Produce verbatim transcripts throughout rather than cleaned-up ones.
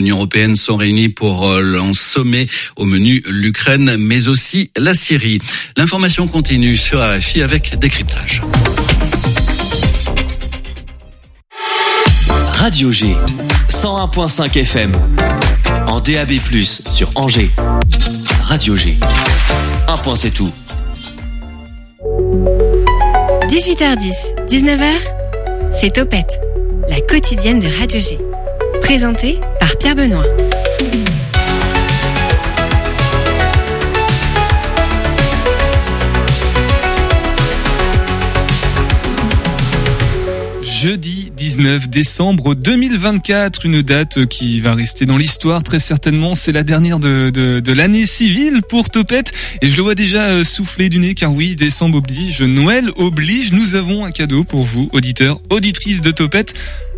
l'Union européenne sont réunis pour un sommet au menu l'Ukraine, mais aussi la Syrie. L'information continue sur R F I avec décryptage. Radio G, cent un virgule cinq F M, en D A B plus, sur Angers. Radio G, un point c'est tout. dix-huit heures dix, dix-neuf heures, c'est Topette, la quotidienne de Radio G. Présentée par Pierre Benoît. Jeudi dix-neuf décembre deux mille vingt-quatre, une date qui va rester dans l'histoire très certainement. C'est la dernière de, de, de l'année civile pour Topette et je le vois déjà souffler du nez car oui, décembre oblige, Noël oblige. Nous avons un cadeau pour vous, auditeurs, auditrices de Topette.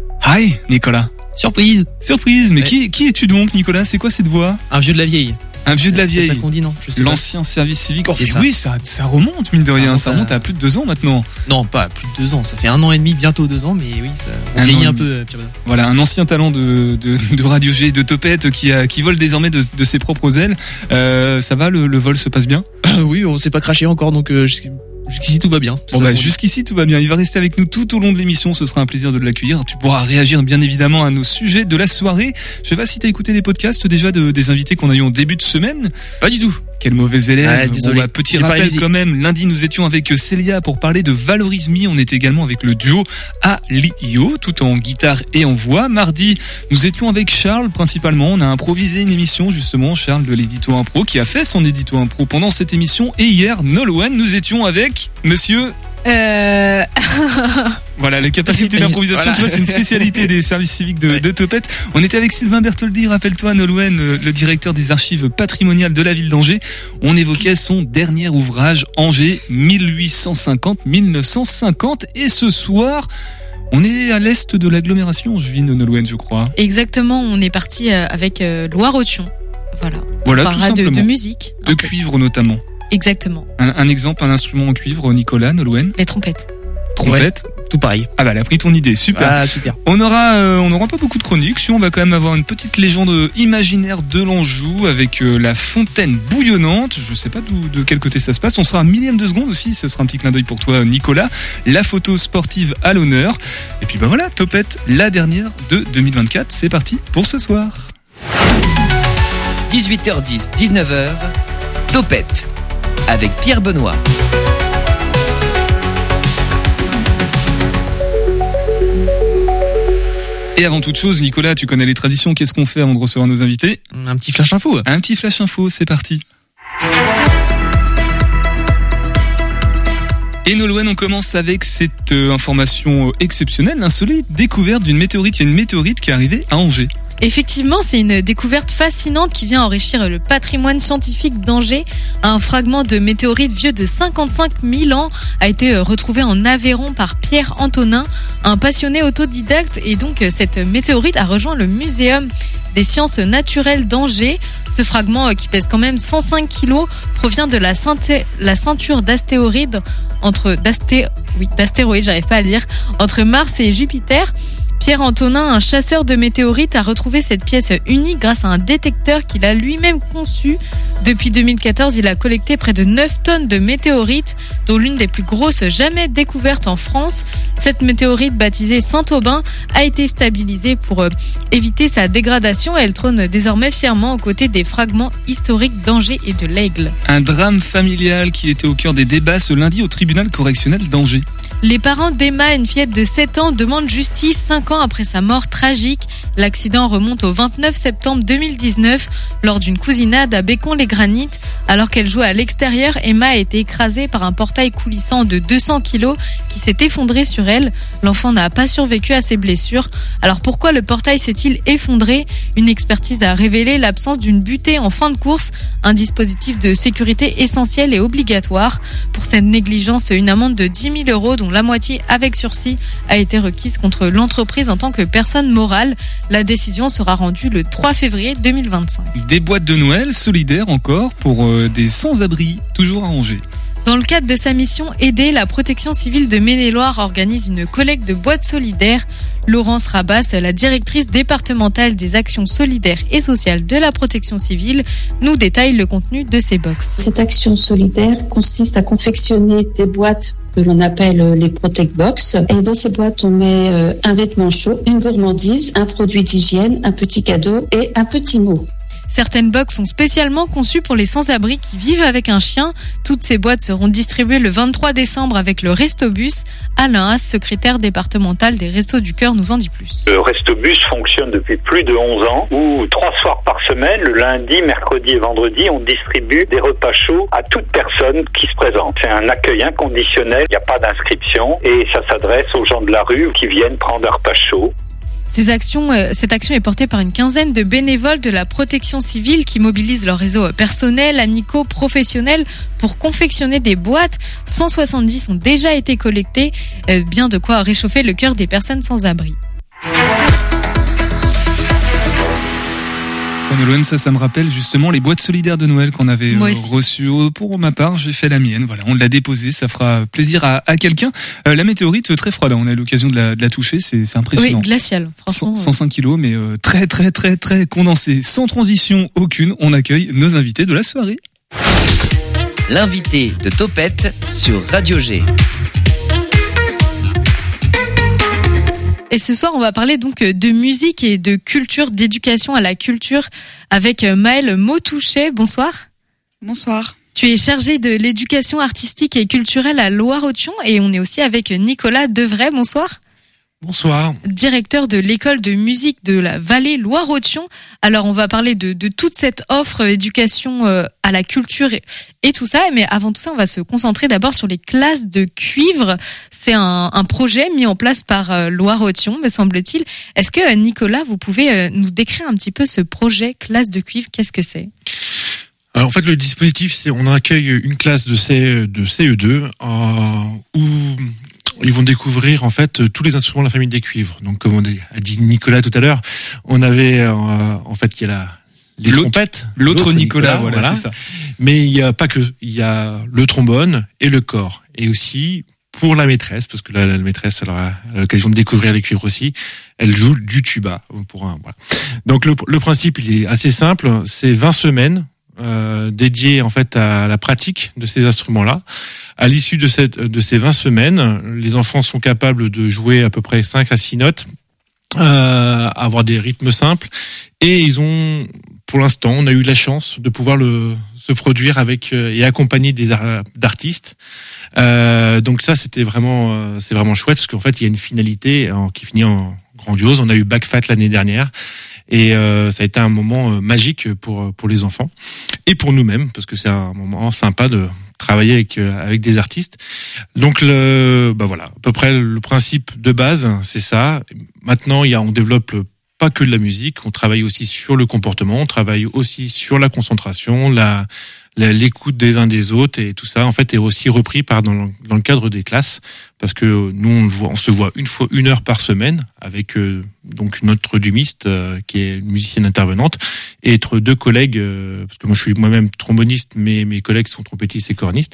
Hi Nicolas. Surprise. Surprise, mais ouais. qui, qui es-tu donc Nicolas? C'est quoi cette voix? Un vieux de la vieille. Un vieux de la vieille. C'est ça qu'on dit, non? Je sais L'ancien pas. Service civique. Oh, c'est ça. Oui, ça, ça remonte, mine de rien. Ça remonte à... à plus de deux ans maintenant. Non, pas à plus de deux ans. Ça fait un an et demi, bientôt deux ans, mais oui, ça on vieillit un peu. Pierre. Voilà, un ancien talent de, de, de Radio G et de Topette qui, a, qui vole désormais de, de ses propres ailes. Euh, ça va, le, le vol se passe bien? Oui, on s'est pas craché encore, donc euh, jusqu'ici tout va bien. Bon bah jusqu'ici tout va bien. Il va rester avec nous tout au long de l'émission. Ce sera un plaisir de l'accueillir. Tu pourras réagir bien évidemment à nos sujets de la soirée. Je sais pas si t'as écouté les podcasts déjà de, des invités qu'on a eu en début de semaine. Pas du tout. Quel mauvais élève. Ah, désolé. Bon, bah, petit J'ai rappel quand même. Lundi nous étions avec Célia pour parler de Valorise Me. On était également avec le duo Alio, tout en guitare et en voix. Mardi nous étions avec Charles principalement. On a improvisé une émission justement. Charles de l'édito impro qui a fait son édito impro pendant cette émission. Et hier Nolwenn nous étions avec Monsieur. Euh... Voilà, les capacités d'improvisation, voilà. Tu vois, c'est une spécialité des services civiques de, ouais. de Topette. On était avec Sylvain Bertoldi, rappelle-toi, Nolwenn, le, le directeur des archives patrimoniales de la ville d'Angers. On évoquait son dernier ouvrage, Angers, mille huit cent cinquante à mille neuf cent cinquante. Et ce soir, on est à l'est de l'agglomération angevine, Nolwenn, je crois. Exactement, on est parti avec Loire-Othion. Voilà. Voilà, on tout parlera simplement. De, de musique. De cuivre notamment. Exactement. Un, un exemple, un instrument en cuivre, Nicolas, Nolwenn. Les trompettes. Trompette, ouais, tout pareil. Ah bah elle a pris ton idée, super. Ah super. On aura, euh, on aura pas beaucoup de chroniques. Si on va quand même avoir une petite légende imaginaire de l'Anjou avec euh, la fontaine bouillonnante. Je sais pas d'où, de quel côté ça se passe. On sera un millième de seconde aussi. Ce sera un petit clin d'œil pour toi, Nicolas. La photo sportive à l'honneur. Et puis bah voilà, Topette, la dernière de deux mille vingt-quatre. C'est parti pour ce soir. dix-huit heures dix, dix-neuf heures. Topette avec Pierre Benoît. Et avant toute chose, Nicolas, tu connais les traditions. Qu'est-ce qu'on fait avant de recevoir nos invités? Un petit flash info. Un petit flash info, c'est parti. Et Nolwenn, on commence avec cette euh, information exceptionnelle, insolite, découverte d'une météorite. Il y a une météorite qui est arrivée à Angers. Effectivement, c'est une découverte fascinante qui vient enrichir le patrimoine scientifique d'Angers. Un fragment de météorite vieux de cinquante-cinq mille ans a été retrouvé en Aveyron par Pierre Antonin, un passionné autodidacte. Et donc, cette météorite a rejoint le Muséum des sciences naturelles d'Angers. Ce fragment, qui pèse quand même cent cinq kilos, provient de la, ceinté- la ceinture d'astéroïdes entre d'asté- oui, d'astéroïdes, j'arrive pas à le dire, entre Mars et Jupiter. Pierre Antonin, un chasseur de météorites, a retrouvé cette pièce unique grâce à un détecteur qu'il a lui-même conçu. Depuis deux mille quatorze, il a collecté près de neuf tonnes de météorites, dont l'une des plus grosses jamais découvertes en France. Cette météorite, baptisée Saint-Aubin, a été stabilisée pour euh, éviter sa dégradation et elle trône désormais fièrement aux côtés des fragments historiques d'Angers et de l'Aigle. Un drame familial qui était au cœur des débats ce lundi au tribunal correctionnel d'Angers. Les parents d'Emma, une fillette de sept ans, demandent justice cinq ans après sa mort tragique. L'accident remonte au vingt-neuf septembre deux mille dix-neuf lors d'une cousinade à Bécon-les-Granites. Alors qu'elle jouait à l'extérieur, Emma a été écrasée par un portail coulissant de deux cents kilos qui s'est effondré sur elle. L'enfant n'a pas survécu à ses blessures. Alors pourquoi le portail s'est-il effondré? Une expertise a révélé l'absence d'une butée en fin de course, un dispositif de sécurité essentiel et obligatoire. Pour cette négligence, une amende de dix mille euros dont la moitié avec sursis a été requise contre l'entreprise en tant que personne morale. La décision sera rendue le trois février deux mille vingt-cinq. Des boîtes de Noël solidaires encore pour euh, des sans-abri, toujours à Angers. Dans le cadre de sa mission Aider, la protection civile de Maine-et-Loire organise une collecte de boîtes solidaires. Laurence Rabas, la directrice départementale des actions solidaires et sociales de la protection civile, nous détaille le contenu de ces box. Cette action solidaire consiste à confectionner des boîtes que l'on appelle les Protect Box. Et dans ces boîtes, on met un vêtement chaud, une gourmandise, un produit d'hygiène, un petit cadeau et un petit mot. Certaines box sont spécialement conçues pour les sans-abri qui vivent avec un chien. Toutes ces boîtes seront distribuées le vingt-trois décembre avec le Restobus. Alain Haas, secrétaire départemental des Restos du Cœur, nous en dit plus. Le Restobus fonctionne depuis plus de onze ans où trois soirs par semaine, le lundi, mercredi et vendredi, on distribue des repas chauds à toute personne qui se présente. C'est un accueil inconditionnel, il n'y a pas d'inscription et ça s'adresse aux gens de la rue qui viennent prendre un repas chaud. Ces actions, euh, cette action est portée par une quinzaine de bénévoles de la protection civile qui mobilisent leur réseau personnel, amicaux, professionnel pour confectionner des boîtes. cent soixante-dix ont déjà été collectées, euh, bien de quoi réchauffer le cœur des personnes sans abri. Nolwenn, ça, ça me rappelle justement les boîtes solidaires de Noël qu'on avait euh, reçues. Pour ma part, j'ai fait la mienne. Voilà, on l'a déposée. Ça fera plaisir à, à quelqu'un. Euh, la météorite très froide. On a eu l'occasion de la, de la toucher. C'est, c'est impressionnant. Oui, glacial. Franchement, cent cinq kilos, mais euh, très, très, très, très condensé. Sans transition aucune, on accueille nos invités de la soirée. L'invité de Topette sur Radio G. Et ce soir, on va parler donc de musique et de culture, d'éducation à la culture avec Maëlle Motouchet. Bonsoir. Bonsoir. Tu es chargée de l'éducation artistique et culturelle à Loire-Othion et on est aussi avec Nicolas Devray. Bonsoir. Bonsoir. Directeur de l'école de musique de la Vallée Loire-Othion. Alors, on va parler de, de toute cette offre éducation euh, à la culture et, et tout ça. Mais avant tout ça, on va se concentrer d'abord sur les classes de cuivre. C'est un, un projet mis en place par euh, Loire-Othion, me semble-t-il. Est-ce que, euh, Nicolas, vous pouvez euh, nous décrire un petit peu ce projet classe de cuivre? Qu'est-ce que c'est? Alors, en fait, le dispositif, c'est on accueille une classe de, C, de C E deux euh, où ils vont découvrir en fait tous les instruments de la famille des cuivres. Donc, comme on a dit Nicolas tout à l'heure, on avait euh, en fait il y a la les l'autre, trompettes, l'autre, l'autre Nicolas, Nicolas, voilà, voilà. C'est ça. Mais il y a pas que, il y a le trombone et le cor, et aussi pour la maîtresse, parce que la, la maîtresse elle a l'occasion de découvrir les cuivres aussi, elle joue du tuba pour un voilà. Donc le, le principe il est assez simple, c'est vingt semaines. Euh, dédié en fait à la pratique de ces instruments-là. À l'issue de cette de ces vingt semaines, les enfants sont capables de jouer à peu près cinq à six notes, euh, avoir des rythmes simples, et ils ont, pour l'instant, on a eu la chance de pouvoir le se produire avec euh, et accompagner des ar- d'artistes. Euh, donc ça, c'était vraiment euh, c'est vraiment chouette parce qu'en fait, il y a une finalité en, qui finit en grandiose. On a eu Backfat l'année dernière. Et euh, ça a été un moment euh, magique pour pour les enfants et pour nous-mêmes parce que c'est un moment sympa de travailler avec euh, avec des artistes. Donc le bah voilà, à peu près le principe de base, c'est ça. Maintenant, il y a on développe pas que de la musique, on travaille aussi sur le comportement, on travaille aussi sur la concentration, la, la l'écoute des uns des autres et tout ça en fait est aussi repris par dans le, dans le cadre des classes parce que nous on, voit, on se voit une fois une heure par semaine avec euh, donc notre dumiste euh, qui est une musicienne intervenante et être deux collègues euh, parce que moi je suis moi-même tromboniste mais mes collègues sont trompettistes et cornistes.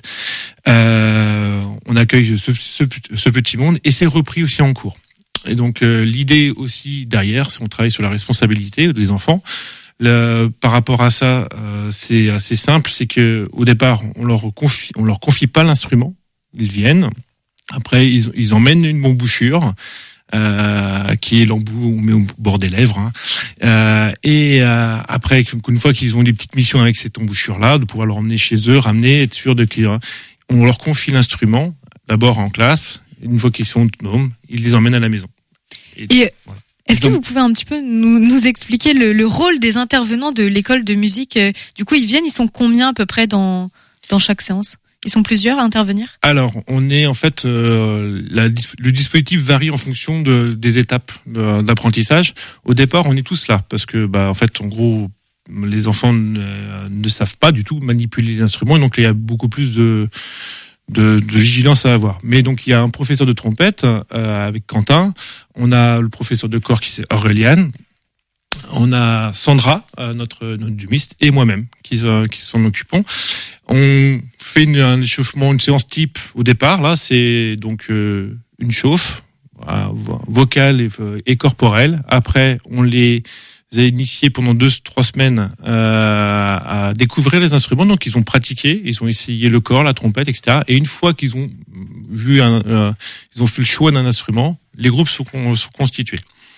Euh, on accueille ce, ce, ce petit monde et c'est repris aussi en cours. Et donc euh, l'idée aussi derrière, c'est qu'on travaille sur la responsabilité des enfants. Le, par rapport à ça, euh, c'est assez simple, c'est que au départ, on leur confie, on leur confie pas l'instrument. Ils viennent. Après, ils, ils emmènent une embouchure euh, qui est l'embout on met au bord des lèvres. Hein. Euh, et euh, après, une fois qu'ils ont des petites missions avec cette embouchure-là, de pouvoir leur emmener chez eux, ramener, être sûr de qu'ils, on leur confie l'instrument d'abord en classe. Une fois qu'ils sont autonomes, ils les emmènent à la maison. Et, et voilà. Est-ce que vous pouvez un petit peu nous, nous expliquer le, le rôle des intervenants de l'école de musique? Du coup, ils viennent, ils sont combien à peu près dans, dans chaque séance? Ils sont plusieurs à intervenir? Alors, on est en fait, euh, la, le dispositif varie en fonction de, des étapes de, d'apprentissage. Au départ, on est tous là parce que, bah, en fait, en gros, les enfants ne, ne savent pas du tout manipuler l'instrument, et donc il y a beaucoup plus de De, de vigilance à avoir. Mais donc il y a un professeur de trompette euh, avec Quentin, on a le professeur de cor qui c'est Aurélien, on a Sandra, euh, notre, notre dumiste, et moi-même qui, euh, qui s'en occupons. On fait une, un échauffement, une séance type au départ. Là, c'est donc euh, une chauffe euh, vocale et, et corporelle. Après, on les a initiés pendant deux, trois semaines euh, à découvrir les instruments. Donc, ils ont pratiqué, ils ont essayé le corps, la trompette, et cetera. Et une fois qu'ils ont vu, un, euh, ils ont fait le choix d'un instrument, les groupes sont, sont constitués.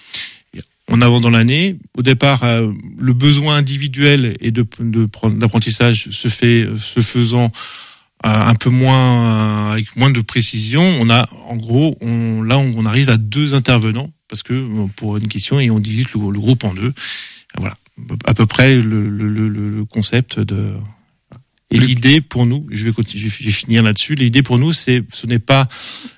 On avance dans l'année. Au départ, euh, le besoin individuel et de, de d'apprentissage se fait, se faisant euh, un peu moins, euh, avec moins de précision. On a, en gros, on, là, on, on arrive à deux intervenants parce que pour une question et on divise le, le groupe en deux. Voilà, à peu près le, le, le, le concept de. Et l'idée pour nous, je vais continuer, je vais finir là-dessus. L'idée pour nous, c'est, ce n'est pas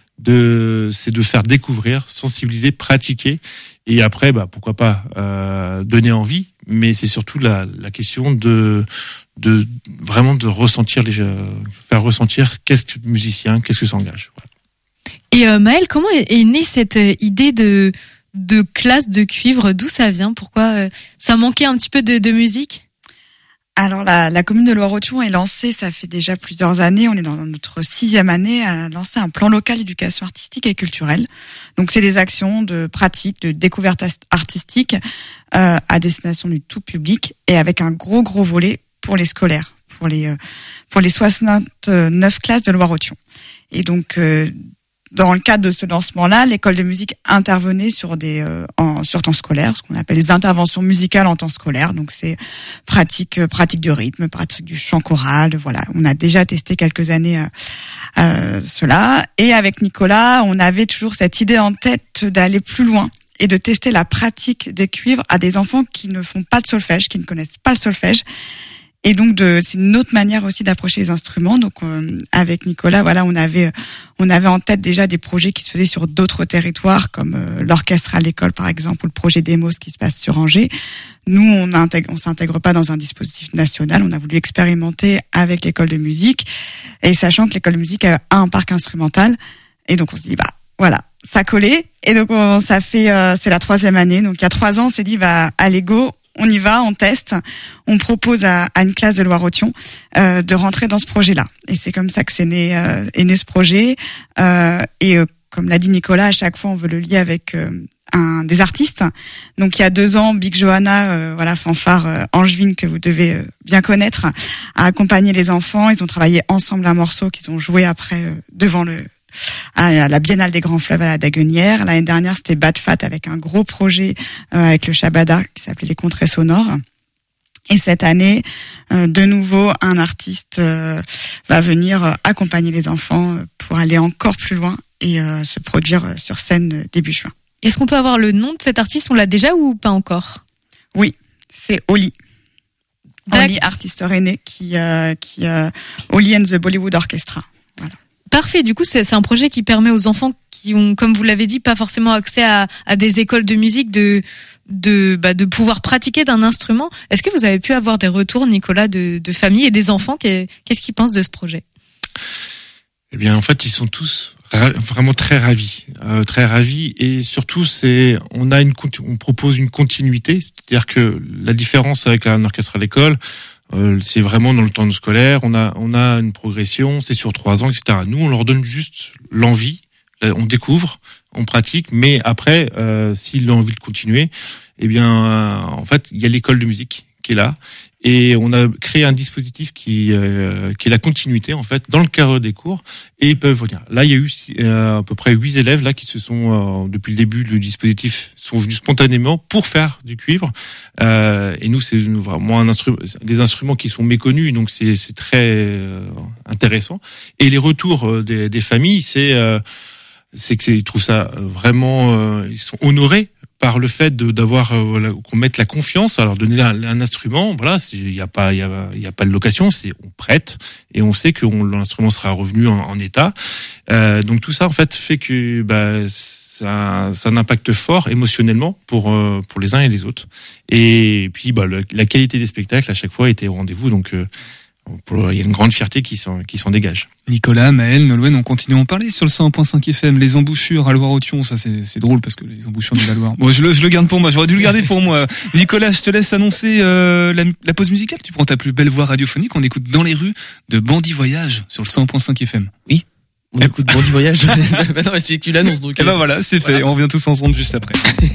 de, c'est de faire découvrir, sensibiliser, pratiquer. Et après, bah, pourquoi pas euh, donner envie, mais c'est surtout la, la question de, de vraiment de ressentir, les, faire ressentir qu'est-ce que musicien, qu'est-ce que ça engage. Voilà. Et euh, Maëlle, comment est, est née cette idée de de classe de cuivre? D'où ça vient? Pourquoi euh, ça manquait un petit peu de, de musique? Alors la, la commune de Loire-Othion est lancée, ça fait déjà plusieurs années, on est dans notre sixième année, à lancer un plan local d'éducation artistique et culturelle. Donc c'est des actions de pratique, de découverte artistique euh, à destination du tout public et avec un gros gros volet pour les scolaires, pour les euh, pour les soixante-neuf classes de Loire-Othion. Et donc euh, dans le cadre de ce lancement-là, l'école de musique intervenait sur des euh, en, sur temps scolaire, ce qu'on appelle les interventions musicales en temps scolaire. Donc c'est pratique euh, pratique du rythme, pratique du chant choral. Voilà, on a déjà testé quelques années euh, euh, cela. Et avec Nicolas, on avait toujours cette idée en tête d'aller plus loin et de tester la pratique des cuivres à des enfants qui ne font pas de solfège, qui ne connaissent pas le solfège. Et donc de, c'est une autre manière aussi d'approcher les instruments. Donc euh, avec Nicolas, voilà, on avait on avait en tête déjà des projets qui se faisaient sur d'autres territoires, comme euh, l'orchestre à l'école par exemple, ou le projet Demos qui se passe sur Angers. Nous, on intègre, on s'intègre pas dans un dispositif national. On a voulu expérimenter avec l'école de musique, et sachant que l'école de musique a un parc instrumental, et donc on se dit bah voilà, ça collait. Et donc on, ça fait euh, c'est la troisième année. Donc il y a trois ans, on s'est dit bah allez go. On y va, on teste, on propose à, à une classe de Loire-Othion euh, de rentrer dans ce projet-là. Et c'est comme ça que c'est né, euh, est né ce projet. Euh, et euh, comme l'a dit Nicolas, à chaque fois on veut le lier avec euh, un des artistes. Donc il y a deux ans, Big Johanna, euh, voilà, fanfare euh, angevine que vous devez euh, bien connaître, a accompagné les enfants. Ils ont travaillé ensemble un morceau qu'ils ont joué après euh, devant le à la Biennale des Grands Fleuves à la Daguenière. L'année dernière, c'était Bad Fat avec un gros projet euh, avec le Shabada qui s'appelait Les Contrées Sonores. Et cette année, euh, de nouveau, un artiste euh, va venir accompagner les enfants pour aller encore plus loin et euh, se produire sur scène début juin. Est-ce qu'on peut avoir le nom de cet artiste? On l'a déjà ou pas encore? Oui, c'est Oli. Oli, artiste rennais qui euh, qui euh, Oli and the Bollywood Orchestra. Voilà. Parfait. Du coup, c'est, c'est un projet qui permet aux enfants qui ont, comme vous l'avez dit, pas forcément accès à, à des écoles de musique de de bah, de pouvoir pratiquer d'un instrument. Est-ce que vous avez pu avoir des retours, Nicolas, de, de famille et des enfants? Qu'est-ce qu'ils pensent de ce projet? Eh bien, en fait, ils sont tous ra- vraiment très ravis, euh, très ravis, et surtout, c'est on a une on propose une continuité, c'est-à-dire que la différence avec un orchestre à l'école. Euh, c'est vraiment dans le temps scolaire, on a on a une progression, c'est sur trois ans, et cetera. Nous, on leur donne juste l'envie, on découvre, on pratique, mais après, euh, s'ils ont envie de continuer, eh bien, euh, en fait, il y a l'école de musique qui est là, et on a créé un dispositif qui euh, qui est la continuité en fait dans le cadre des cours, et ils peuvent venir. Là, il y a eu euh, à peu près huit élèves là qui se sont euh, depuis le début du dispositif sont venus spontanément pour faire du cuivre. Euh, et nous, c'est vraiment un instrument, des instruments qui sont méconnus, donc c'est c'est très euh, intéressant. Et les retours des, des familles, c'est euh, c'est que c'est, ils trouvent ça vraiment, euh, ils sont honorés par le fait de, d'avoir euh, qu'on mette la confiance à leur donner un, un instrument. Voilà, il y a pas il y a il y a pas de location, c'est on prête et on sait que on, l'instrument sera revenu en, en état. Euh, donc tout ça en fait fait que bah ça ça a un impact fort émotionnellement pour euh, pour les uns et les autres. Et puis bah le, la qualité des spectacles à chaque fois était au rendez-vous. Donc euh, pour, il y a une grande fierté qui s'en, qui s'en dégage. Nicolas, Maël, Nolwenn, on continue à en parler sur le cent un point cinq F M. Les embouchures à Loire-Othion, ça c'est, c'est drôle parce que les embouchures de la Loire. Bon, je le, je le garde pour moi. J'aurais dû le garder pour moi. Nicolas, je te laisse annoncer euh, la, la pause musicale. Tu prends ta plus belle voix radiophonique. On écoute Dans les rues de Bandit Voyage sur le cent un point cinq F M. Oui. On écoute Bandit Voyage. Bah non, c'est que tu l'annonces donc. Et ben voilà, c'est fait. Voilà. On revient tous ensemble juste après.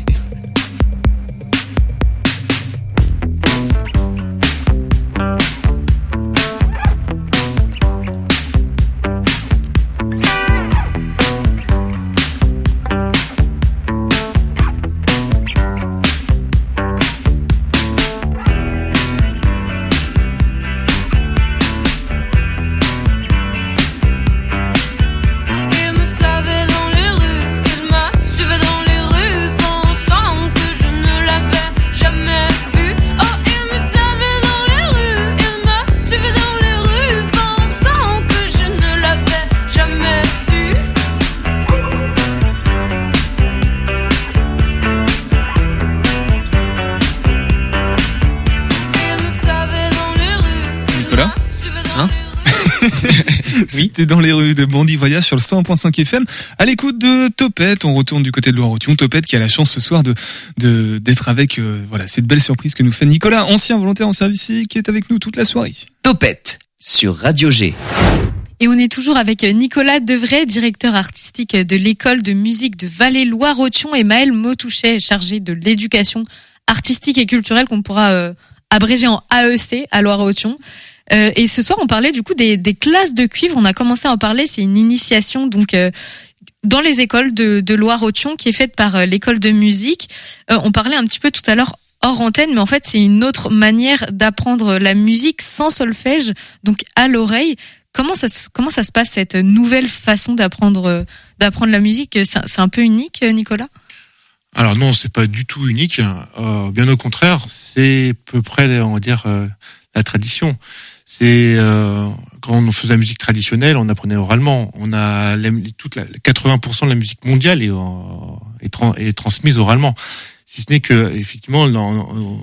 Oui. C'était Dans les rues de Bandit Voyage sur le cent un point cinq F M. À l'écoute de Topette, on retourne du côté de Loire-Othion. Topette qui a la chance ce soir de, de d'être avec euh, voilà cette belle surprise que nous fait Nicolas, ancien volontaire en service civique, qui est avec nous toute la soirée. Topette sur Radio G. Et on est toujours avec Nicolas Devray, directeur artistique de l'école de musique de Vallée-Loire-Othion, et Maël Motouchet, chargé de l'éducation artistique et culturelle, qu'on pourra euh, abréger en A E C à Loire-Othion. Euh, et ce soir, on parlait du coup des, des classes de cuivre. On a commencé à en parler. C'est une initiation donc euh, dans les écoles de, de Loire-Othion qui est faite par euh, l'école de musique. Euh, on parlait un petit peu tout à l'heure hors antenne, mais en fait, c'est une autre manière d'apprendre la musique sans solfège, donc à l'oreille. Comment ça, comment ça se passe cette nouvelle façon d'apprendre, euh, d'apprendre la musique? C'est, c'est un peu unique, Nicolas? Alors non, c'est pas du tout unique. Euh, bien au contraire, c'est à peu près, on va dire, euh, la tradition. C'est euh, quand on faisait la musique traditionnelle, on apprenait oralement. On a la, toute la, quatre-vingts pour cent de la musique mondiale est, est, trans, est transmise oralement. Si ce n'est que effectivement dans,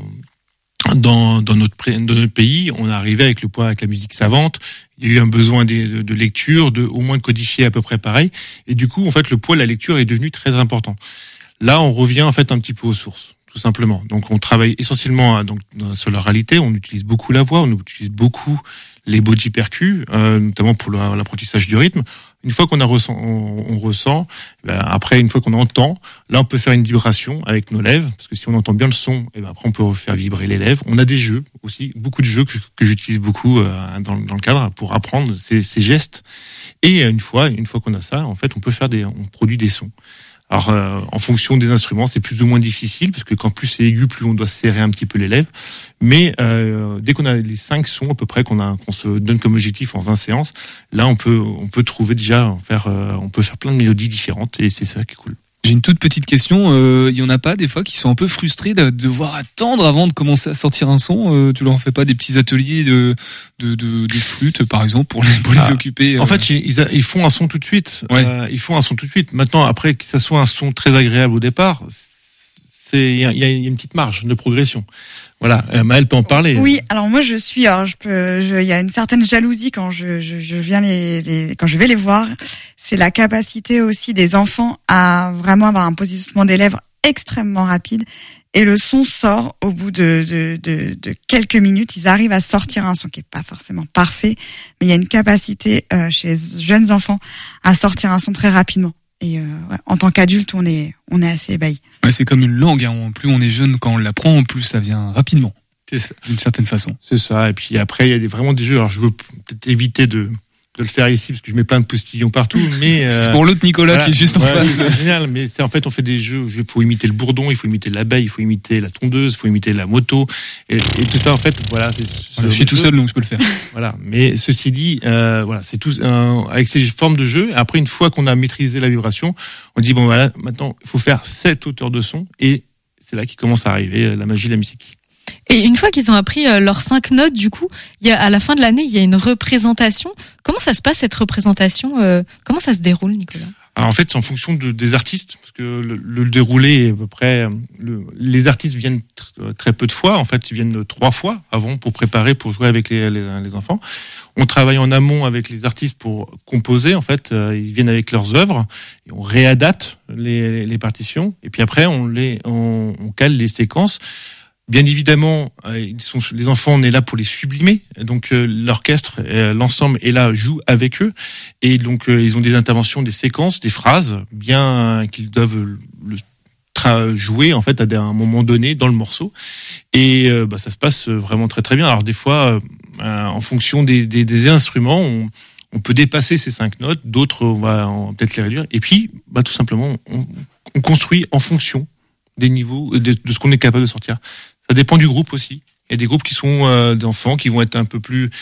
dans, dans, notre, dans notre pays, on est arrivé avec le poids, avec la musique savante. Il y a eu un besoin de, de, de lecture, de au moins de codifier à peu près pareil. Et du coup, en fait, le poids de la lecture est devenu très important. Là, on revient en fait un petit peu aux sources, tout simplement. Donc, on travaille essentiellement donc sur l'oralité. On utilise beaucoup la voix, on utilise beaucoup les body percus, euh, notamment pour l'apprentissage du rythme. Une fois qu'on a ressent, on, on ressent. Ben après, une fois qu'on entend, là, on peut faire une vibration avec nos lèvres, parce que si on entend bien le son, et ben après, on peut faire vibrer les lèvres. On a des jeux aussi, beaucoup de jeux que, que j'utilise beaucoup euh, dans, dans le cadre pour apprendre ces, ces gestes. Et une fois, une fois qu'on a ça, en fait, on peut faire des, on produit des sons. Alors, euh, en fonction des instruments, c'est plus ou moins difficile, parce que quand plus c'est aigu, plus on doit serrer un petit peu les lèvres. Mais euh, dès qu'on a les cinq sons à peu près qu'on a, qu'on se donne comme objectif en vingt séances, là, on peut, on peut trouver déjà, faire, euh, on peut faire plein de mélodies différentes, et c'est ça qui est cool. J'ai une toute petite question. Il euh, y en a pas des fois qui sont un peu frustrés de devoir attendre avant de commencer à sortir un son. Euh, tu leur fais pas des petits ateliers de de de, de flûte par exemple pour les pour les ah, occuper. Euh... En fait, ils, ils font un son tout de suite. Ouais. Euh, ils font un son tout de suite. Maintenant, après que ça soit un son très agréable au départ, c'est il y a, y a une petite marge de progression. Voilà, euh, Maëlle peut en parler. Oui, alors moi je suis, alors je peux, il y a une certaine jalousie quand je, je, je viens les, les, quand je vais les voir. C'est la capacité aussi des enfants à vraiment avoir un positionnement des lèvres extrêmement rapide et le son sort au bout de, de, de, de quelques minutes. Ils arrivent à sortir un son qui est pas forcément parfait, mais il y a une capacité euh, chez les jeunes enfants à sortir un son très rapidement. Et euh, ouais, en tant qu'adulte, on est, on est assez ébahi. Ouais, c'est comme une langue. Hein. Plus on est jeune, quand on l'apprend, plus ça vient rapidement. D'une certaine façon. C'est ça. Et puis après, il y a des, vraiment des jeux. Alors, je veux peut-être éviter de, de le faire ici parce que je mets plein de postillons partout. Mais euh, c'est pour l'autre Nicolas voilà, qui est juste en voilà, face. C'est génial. Mais c'est en fait, on fait des jeux. Il faut imiter le bourdon, il faut imiter l'abeille, il faut imiter la tondeuse, il faut imiter la moto, et, et tout ça. En fait, voilà. C'est, voilà je suis tout seul, donc je peux le faire. Voilà. Mais ceci dit, euh, voilà, c'est tout euh, avec ces formes de jeu. Après, une fois qu'on a maîtrisé la vibration, on dit bon voilà, maintenant, il faut faire cette hauteur de son, et c'est là qu'il commence à arriver la magie de la musique. Et une fois qu'ils ont appris euh, leurs cinq notes, du coup, il y a, à la fin de l'année, il y a une représentation. Comment ça se passe cette représentation euh, Comment ça se déroule, Nicolas ? Alors en fait, c'est en fonction de, des artistes, parce que le, le déroulé est à peu près. Le, les artistes viennent tr- très peu de fois. En fait, ils viennent trois fois avant pour préparer, pour jouer avec les, les, les enfants. On travaille en amont avec les artistes pour composer. En fait, euh, ils viennent avec leurs œuvres et on réadapte les, les partitions. Et puis après, on les, on, on cale les séquences. Bien évidemment, euh, ils sont, les enfants, on est là pour les sublimer. Donc euh, l'orchestre, euh, l'ensemble est là, joue avec eux. Et donc euh, ils ont des interventions, des séquences, des phrases bien euh, qu'ils doivent le, tra- jouer en fait à, des, à un moment donné dans le morceau. Et euh, bah, ça se passe vraiment très très bien. Alors des fois, euh, en fonction des, des, des instruments, on, on peut dépasser ces cinq notes. D'autres, on va en, peut-être les réduire. Et puis, bah, tout simplement, on, on construit en fonction des niveaux, de, de ce qu'on est capable de sortir. Ça dépend du groupe aussi. Il y a des groupes qui sont euh, d'enfants qui vont être un peu plus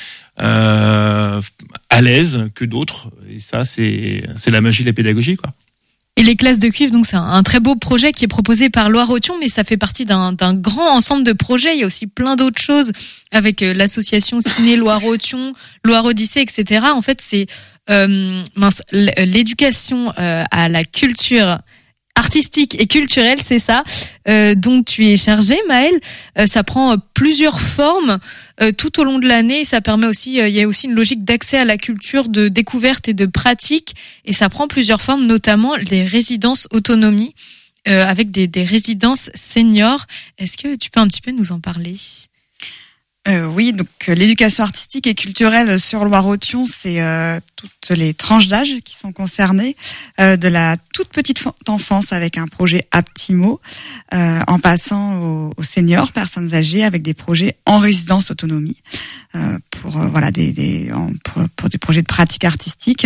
euh, à l'aise que d'autres. Et ça, c'est c'est la magie de la pédagogie, quoi. Et les classes de cuivre, donc c'est un, un très beau projet qui est proposé par Loire-Othion, mais ça fait partie d'un, d'un grand ensemble de projets. Il y a aussi plein d'autres choses avec euh, l'association Ciné Loire-Othion, Loire-Odyssée, et cetera. En fait, c'est euh, mince, l'éducation euh, à la culture artistique et culturelle, c'est ça, euh, dont tu es chargé, Maëlle. Euh, ça prend euh, plusieurs formes euh, tout au long de l'année. Ça permet aussi, euh, il y a aussi une logique d'accès à la culture, de découverte et de pratique. Et ça prend plusieurs formes, notamment les résidences autonomie, euh, avec des, des résidences seniors. Est-ce que tu peux un petit peu nous en parler ? Euh, oui, donc euh, l'éducation artistique et culturelle sur Loire-Othion, c'est euh, toutes les tranches d'âge qui sont concernées, euh, de la toute petite enfance avec un projet Aptimo, euh, en passant aux, aux seniors, personnes âgées, avec des projets en résidence autonomie, euh, pour euh, voilà des, des en, pour, pour des projets de pratique artistique.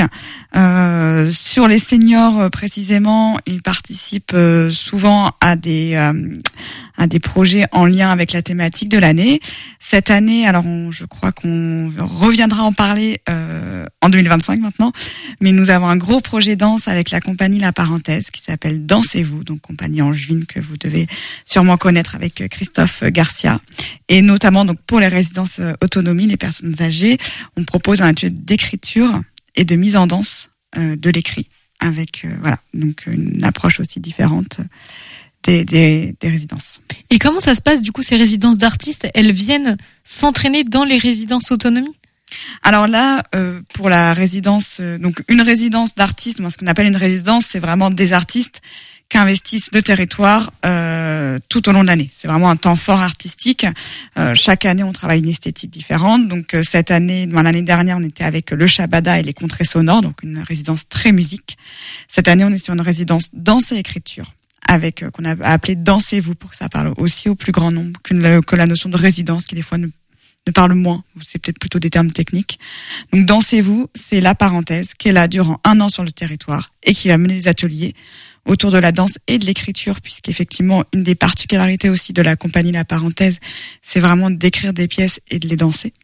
Euh, sur les seniors euh, précisément, ils participent euh, souvent à des euh, à des projets en lien avec la thématique de l'année. Cette année, alors on, je crois qu'on reviendra en parler euh, en deux mille vingt-cinq maintenant, mais nous avons un gros projet danse avec la compagnie La Parenthèse qui s'appelle Dansez-vous, donc compagnie angevine que vous devez sûrement connaître avec Christophe Garcia. Et notamment donc pour les résidences autonomie, les personnes âgées, on propose un atelier d'écriture et de mise en danse euh, de l'écrit avec euh, voilà donc une approche aussi différente Des, des, des résidences. Et comment ça se passe du coup ces résidences d'artistes ? Elles viennent s'entraîner dans les résidences autonomie ? Alors là, euh, pour la résidence, euh, donc une résidence d'artistes, moi ce qu'on appelle une résidence, c'est vraiment des artistes qui investissent le territoire euh, tout au long de l'année. C'est vraiment un temps fort artistique. Euh, chaque année, on travaille une esthétique différente. Donc euh, cette année, ben, l'année dernière, on était avec le Shabada et les contrées sonores, donc une résidence très musique. Cette année, on est sur une résidence danse et écriture, avec euh, qu'on a appelé Dansez-vous, pour que ça parle aussi au plus grand nombre qu'une, que la notion de résidence qui des fois ne, ne parle moins, c'est peut-être plutôt des termes techniques. Donc Dansez-vous, c'est la parenthèse qui est là durant un an sur le territoire et qui va mener des ateliers autour de la danse et de l'écriture, puisqu'effectivement une des particularités aussi de la compagnie La Parenthèse, c'est vraiment d'écrire des pièces et de les danser.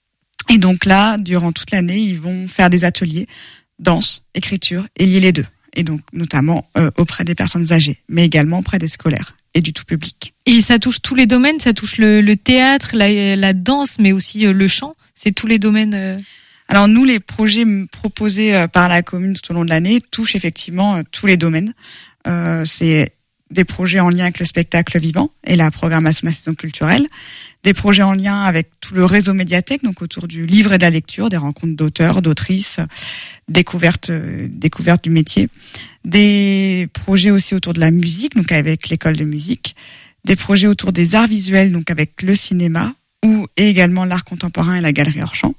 Et donc là, durant toute l'année, ils vont faire des ateliers danse, écriture et lier les deux. Et donc notamment euh, auprès des personnes âgées, mais également auprès des scolaires et du tout public. Et ça touche tous les domaines, ça touche le, le théâtre, la, la danse, mais aussi euh, le chant, c'est tous les domaines. Euh... Alors nous, les projets proposés euh, par la commune tout au long de l'année touchent effectivement euh, tous les domaines. Euh, c'est des projets en lien avec le spectacle vivant et la programmation de la saison culturelle, des projets en lien avec tout le réseau médiathèque, donc autour du livre et de la lecture, des rencontres d'auteurs, d'autrices, découverte, euh, découverte du métier, des projets aussi autour de la musique, donc avec l'école de musique, des projets autour des arts visuels, donc avec le cinéma, ou et également l'art contemporain et la galerie hors champ.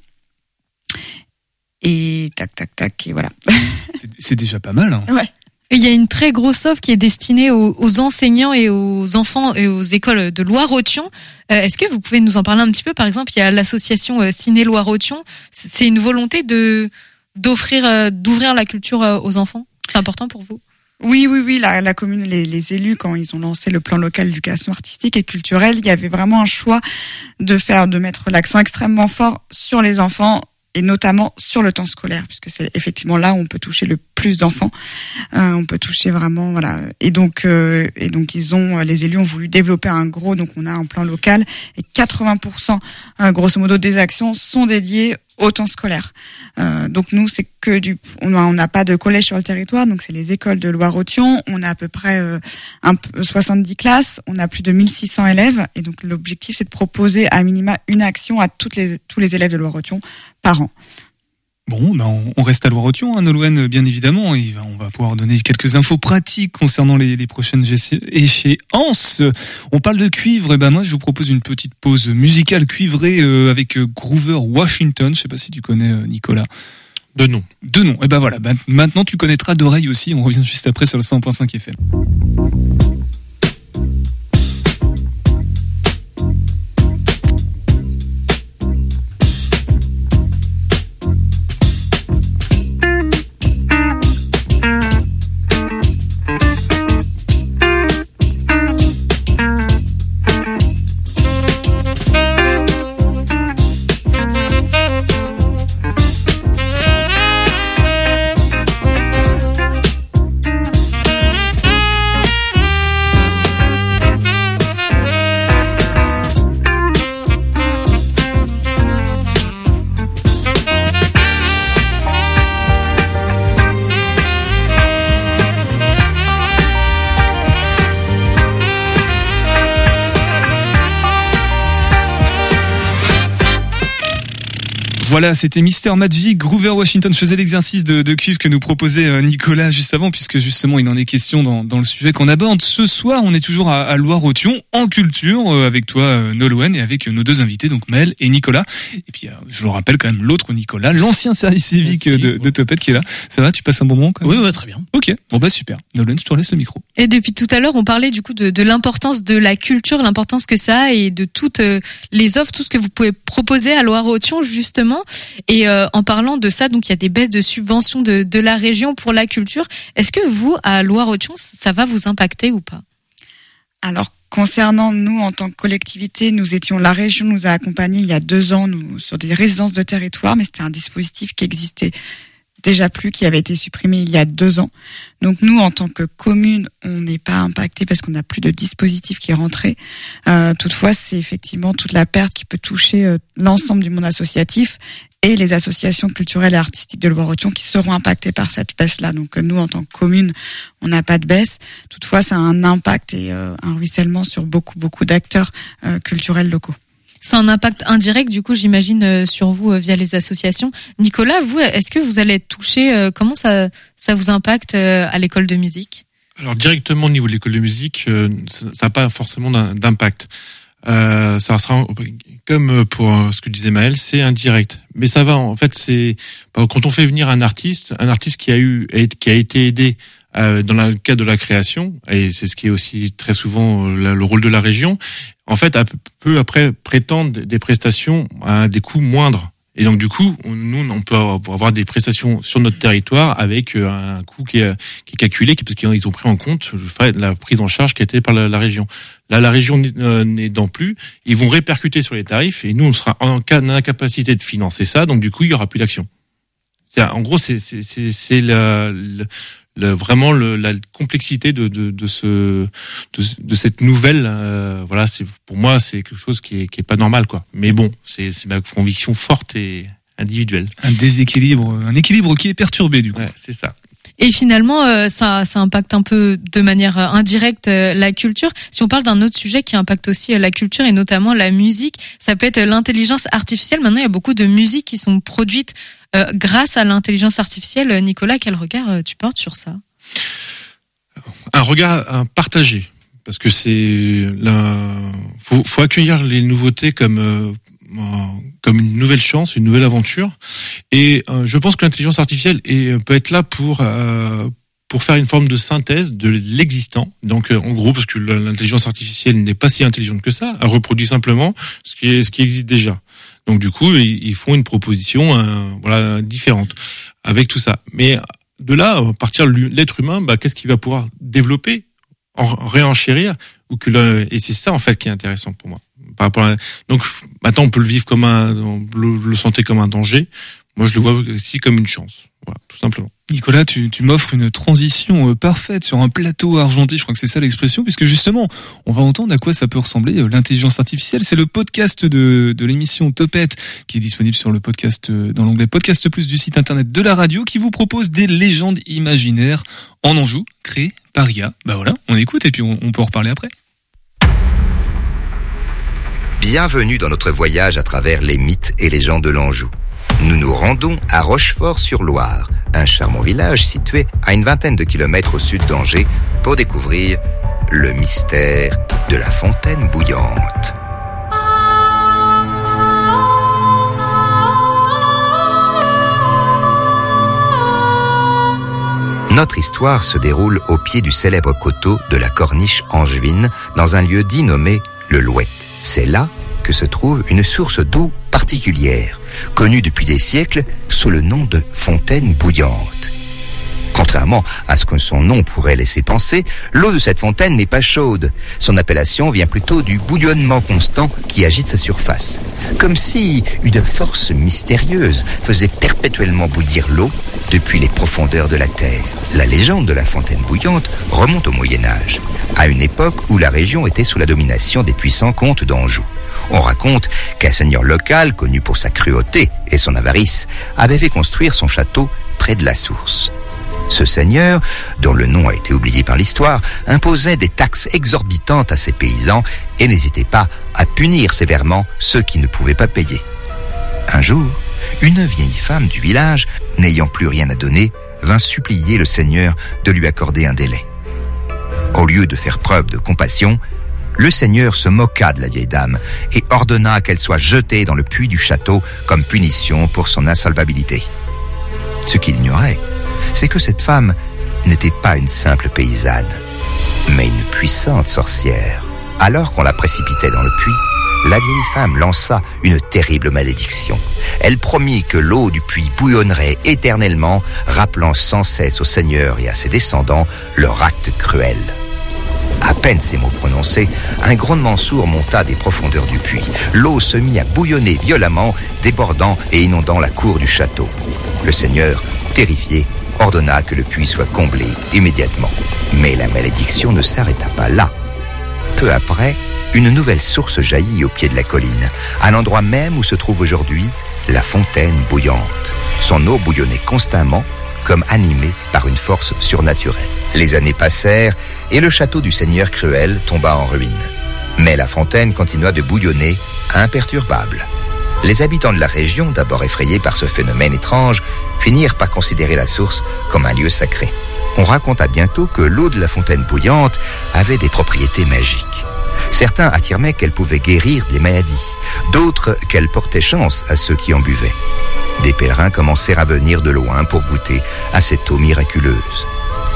Et tac, tac, tac, et voilà. C'est, c'est déjà pas mal. Hein. Ouais. Il y a une très grosse offre qui est destinée aux, aux enseignants et aux enfants et aux écoles de Loire-Othion. Euh, est-ce que vous pouvez nous en parler un petit peu ? Par exemple, il y a l'association euh, Ciné Loire-Othion. C'est une volonté de d'offrir, euh, d'ouvrir la culture euh, aux enfants. C'est important pour vous ? Oui, oui, oui. La, la commune, les, les élus, quand ils ont lancé le plan local d'éducation artistique et culturelle, il y avait vraiment un choix de faire, de mettre l'accent extrêmement fort sur les enfants, et notamment sur le temps scolaire, puisque c'est effectivement là où on peut toucher le plus d'enfants. Euh, on peut toucher vraiment, voilà. Et donc, euh, et donc ils ont, les élus ont voulu développer un gros, donc on a un plan local et quatre-vingts pour cent, euh, grosso modo, des actions sont dédiées au temps scolaire. Euh, donc nous, c'est que du, on n'a on a pas de collège sur le territoire, donc c'est les écoles de Loire-Othion. On a à peu près euh, un, soixante-dix classes, on a plus de mille six cents élèves, et donc l'objectif, c'est de proposer à minima une action à toutes les, tous les élèves de Loire-Othion par an. Bon, ben on reste à Loire-Othion, hein, Nolwenn, bien évidemment, et on va pouvoir donner quelques infos pratiques concernant les, les prochaines échéances. On parle de cuivre, et ben moi je vous propose une petite pause musicale cuivrée euh, avec Groover Washington. Je sais pas si tu connais euh, Nicolas. De nom. De nom. Et ben voilà, ben, maintenant tu connaîtras d'oreille aussi. On revient juste après sur le cent point cinq F M. Voilà, c'était Mister Magic, Groover Washington. Je faisais l'exercice de, de cuivre que nous proposait Nicolas juste avant, puisque justement il en est question dans, dans le sujet qu'on aborde ce soir. On est toujours à, à Loire-Othion, en culture, avec toi Nolwenn, et avec nos deux invités, donc Maëlle et Nicolas. Et puis je le rappelle quand même l'autre Nicolas, l'ancien service civique Merci, de, de Topette qui est là. Ça va, tu passes un bon moment quand même ? Oui, ouais, très bien. Ok, bon bah super. Nolwenn, je te laisse le micro. Et depuis tout à l'heure, on parlait du coup de, de l'importance de la culture, l'importance que ça a et de toutes les offres, tout ce que vous pouvez proposer à Loire-Othion justement. Et euh, en parlant de ça, donc il y a des baisses de subventions de, de la région pour la culture. Est-ce que vous, à Loire-Othion, ça va vous impacter ou pas ? Alors, concernant nous, en tant que collectivité, nous étions, la région nous a accompagnés il y a deux ans nous, sur des résidences de territoire, mais c'était un dispositif qui existait déjà plus, qui avait été supprimé il y a deux ans. Donc nous, en tant que commune, on n'est pas impacté parce qu'on n'a plus de dispositif qui est rentré. Euh, toutefois, c'est effectivement toute la perte qui peut toucher euh, l'ensemble du monde associatif et les associations culturelles et artistiques de Loire-Othion qui seront impactées par cette baisse-là. Donc nous, en tant que commune, on n'a pas de baisse. Toutefois, ça a un impact et euh, un ruissellement sur beaucoup, beaucoup d'acteurs euh, culturels locaux. C'est un impact indirect, du coup, j'imagine, sur vous via les associations. Nicolas, vous, est-ce que vous allez être touché ? Comment ça, ça vous impacte à l'école de musique ? Alors directement au niveau de l'école de musique, ça n'a pas forcément d'impact. Euh, ça sera comme pour ce que disait Maëlle, c'est indirect. Mais ça va, en fait, c'est quand on fait venir un artiste, un artiste qui a eu, qui a été aidé dans le cadre de la création, et c'est ce qui est aussi très souvent le rôle de la région, en fait, peut après prétendre des prestations à des coûts moindres. Et donc, du coup, on, nous, on peut avoir des prestations sur notre territoire avec un coût qui est, qui est calculé, parce qu'ils ont pris en compte la prise en charge qui a été par la, la région. Là, la région n'aidant plus, ils vont répercuter sur les tarifs, et nous, on sera en incapacité de financer ça, donc du coup, il y aura plus d'action. C'est, en gros, c'est, c'est, c'est, c'est la, la Le, vraiment le, la complexité de, de, de ce de, de cette nouvelle euh, voilà, c'est pour moi c'est quelque chose qui est qui est pas normal quoi, mais bon, c'est c'est ma conviction forte et individuelle. Un déséquilibre, un équilibre qui est perturbé du coup. Ouais, c'est ça. Et finalement, euh, ça, ça impacte un peu de manière indirecte euh, la culture. Si on parle d'un autre sujet qui impacte aussi euh, la culture et notamment la musique, ça peut être l'intelligence artificielle. Maintenant, il y a beaucoup de musiques qui sont produites euh, grâce à l'intelligence artificielle. Nicolas, quel regard euh, tu portes sur ça ? Un regard un partagé, parce que c'est la, faut, faut accueillir les nouveautés comme euh, comme une nouvelle chance, une nouvelle aventure. Et euh, je pense que l'intelligence artificielle est, peut être là pour euh, pour faire une forme de synthèse de l'existant. Donc euh, en gros, parce que l'intelligence artificielle n'est pas si intelligente que ça, elle reproduit simplement ce qui est ce qui existe déjà. Donc du coup, ils, ils font une proposition euh, voilà différente avec tout ça. Mais de là, à partir de l'être humain, bah qu'est-ce qu'il va pouvoir développer, en réenchérir, ou que le, et c'est ça en fait qui est intéressant pour moi. Par rapport à, donc maintenant on peut le vivre comme un, on le, le sentir comme un danger. moi, je le vois aussi comme une chance. Voilà, tout simplement. Nicolas, tu, tu m'offres une transition parfaite sur un plateau argenté, je crois que c'est ça l'expression, puisque justement, on va entendre à quoi ça peut ressembler l'intelligence artificielle. C'est le podcast de, de l'émission Topette, qui est disponible sur le podcast, dans l'onglet Podcast Plus du site internet de la radio, qui vous propose des légendes imaginaires en Anjou, créées par I A. Bah voilà, on écoute et puis on, on peut en reparler après. Bienvenue dans notre voyage à travers les mythes et légendes de l'Anjou. Nous nous rendons à Rochefort-sur-Loire, un charmant village situé à une vingtaine de kilomètres au sud d'Angers, pour découvrir le mystère de la fontaine bouillante. Notre histoire se déroule au pied du célèbre coteau de la Corniche angevine, dans un lieu dit nommé le Louet. C'est là que se trouve une source d'eau particulière, connue depuis des siècles sous le nom de fontaine bouillante. Contrairement à ce que son nom pourrait laisser penser, l'eau de cette fontaine n'est pas chaude. Son appellation vient plutôt du bouillonnement constant qui agite sa surface. Comme si une force mystérieuse faisait perpétuellement bouillir l'eau depuis les profondeurs de la terre. La légende de la fontaine bouillante remonte au Moyen-Âge, à une époque où la région était sous la domination des puissants comtes d'Anjou. On raconte qu'un seigneur local, connu pour sa cruauté et son avarice, avait fait construire son château près de la source. Ce seigneur, dont le nom a été oublié par l'histoire, imposait des taxes exorbitantes à ses paysans et n'hésitait pas à punir sévèrement ceux qui ne pouvaient pas payer. Un jour, une vieille femme du village, n'ayant plus rien à donner, vint supplier le seigneur de lui accorder un délai. Au lieu de faire preuve de compassion, le seigneur se moqua de la vieille dame et ordonna qu'elle soit jetée dans le puits du château comme punition pour son insolvabilité. Ce qu'il ignorait, c'est que cette femme n'était pas une simple paysanne, mais une puissante sorcière. Alors qu'on la précipitait dans le puits, la vieille femme lança une terrible malédiction. Elle promit que l'eau du puits bouillonnerait éternellement, rappelant sans cesse au seigneur et à ses descendants leur acte cruel. À peine ces mots prononcés, un grondement sourd monta des profondeurs du puits. L'eau se mit à bouillonner violemment, débordant et inondant la cour du château. Le seigneur, terrifié, ordonna que le puits soit comblé immédiatement. Mais la malédiction ne s'arrêta pas là. Peu après, une nouvelle source jaillit au pied de la colline, à l'endroit même où se trouve aujourd'hui la fontaine bouillante. Son eau bouillonnait constamment, comme animée par une force surnaturelle. Les années passèrent et le château du seigneur cruel tomba en ruine. Mais la fontaine continua de bouillonner, imperturbable. Les habitants de la région, d'abord effrayés par ce phénomène étrange, finirent par considérer la source comme un lieu sacré. On raconta bientôt que l'eau de la fontaine bouillante avait des propriétés magiques. Certains affirmaient qu'elle pouvait guérir les maladies, d'autres qu'elle portait chance à ceux qui en buvaient. Des pèlerins commencèrent à venir de loin pour goûter à cette eau miraculeuse.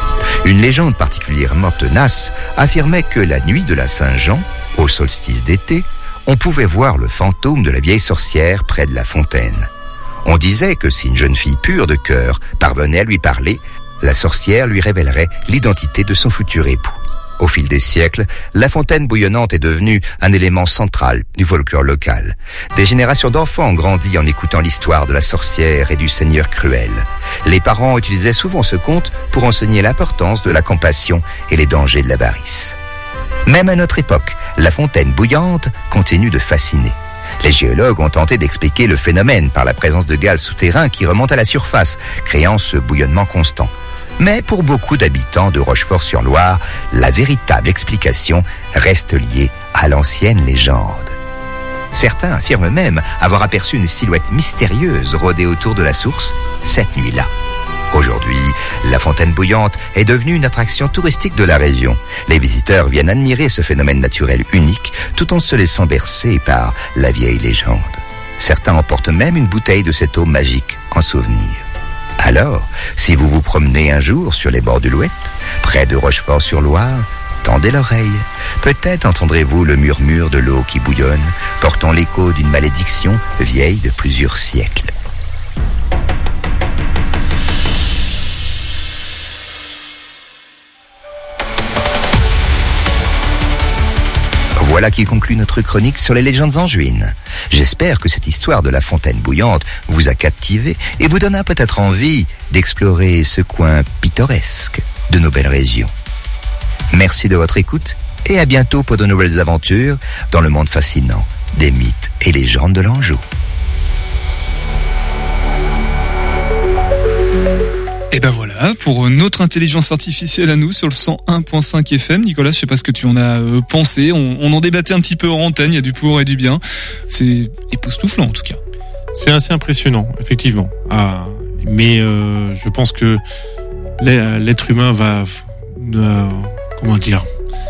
Une légende particulièrement tenace affirmait que la nuit de la Saint-Jean, au solstice d'été, on pouvait voir le fantôme de la vieille sorcière près de la fontaine. On disait que si une jeune fille pure de cœur parvenait à lui parler, la sorcière lui révélerait l'identité de son futur époux. Au fil des siècles, la fontaine bouillonnante est devenue un élément central du folklore local. Des générations d'enfants ont grandi en écoutant l'histoire de la sorcière et du seigneur cruel. Les parents utilisaient souvent ce conte pour enseigner l'importance de la compassion et les dangers de l'avarice. Même à notre époque, la fontaine bouillante continue de fasciner. Les géologues ont tenté d'expliquer le phénomène par la présence de gaz souterrains qui remontent à la surface, créant ce bouillonnement constant. Mais pour beaucoup d'habitants de Rochefort-sur-Loire, la véritable explication reste liée à l'ancienne légende. Certains affirment même avoir aperçu une silhouette mystérieuse rôder autour de la source cette nuit-là. Aujourd'hui, la fontaine bouillante est devenue une attraction touristique de la région. Les visiteurs viennent admirer ce phénomène naturel unique tout en se laissant bercer par la vieille légende. Certains emportent même une bouteille de cette eau magique en souvenir. Alors, si vous vous promenez un jour sur les bords du Louet, près de Rochefort-sur-Loire, tendez l'oreille. Peut-être entendrez-vous le murmure de l'eau qui bouillonne, portant l'écho d'une malédiction vieille de plusieurs siècles. Voilà qui conclut notre chronique sur les légendes angevines. J'espère que cette histoire de la fontaine bouillante vous a captivé et vous donna peut-être envie d'explorer ce coin pittoresque de nos belles régions. Merci de votre écoute et à bientôt pour de nouvelles aventures dans le monde fascinant des mythes et légendes de l'Anjou. Et ben voilà, pour notre intelligence artificielle à nous sur le cent un virgule cinq F M. Nicolas, je sais pas ce que tu en as euh, pensé. On, on en débattait un petit peu en antenne, il y a du pour et du bien. C'est époustouflant en tout cas. C'est assez impressionnant, effectivement. Ah, mais euh, je pense que l'être humain va, euh, comment dire,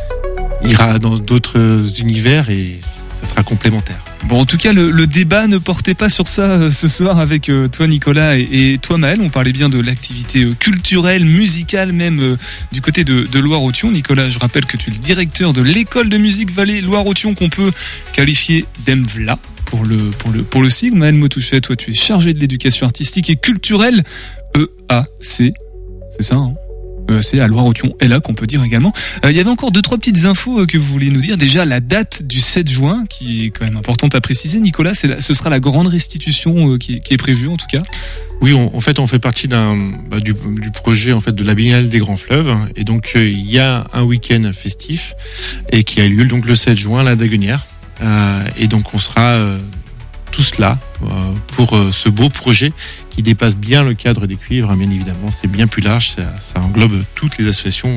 ira dans d'autres univers et ça sera complémentaire. Bon, en tout cas, le, le débat ne portait pas sur ça euh, ce soir avec euh, toi, Nicolas, et, et toi, Maël. On parlait bien de l'activité euh, culturelle, musicale, même euh, du côté de, de Loire-Othion. Nicolas, je rappelle que tu es le directeur de l'école de musique Vallée Loire-Othion, qu'on peut qualifier d'E M V L A pour le pour le pour le sigle. Maël Motouchet, toi, tu es chargé de l'éducation artistique et culturelle, E A C. C'est ça, hein? C'est à Loire-Othion et là qu'on peut dire également. Euh, il y avait encore deux trois petites infos euh, que vous vouliez nous dire. Déjà la date du sept juin qui est quand même importante à préciser. Nicolas, c'est la, ce sera la grande restitution euh, qui, qui est prévue en tout cas. Oui, on, en fait, on fait partie d'un bah, du, du projet en fait de la Biennale des Grands Fleuves et donc euh, il y a un week-end festif et qui a lieu donc le sept juin à la Daguenière euh, et donc on sera euh, tous là euh, pour euh, ce beau projet qui dépasse bien le cadre des cuivres, hein, bien évidemment, c'est bien plus large, ça, ça englobe toutes les associations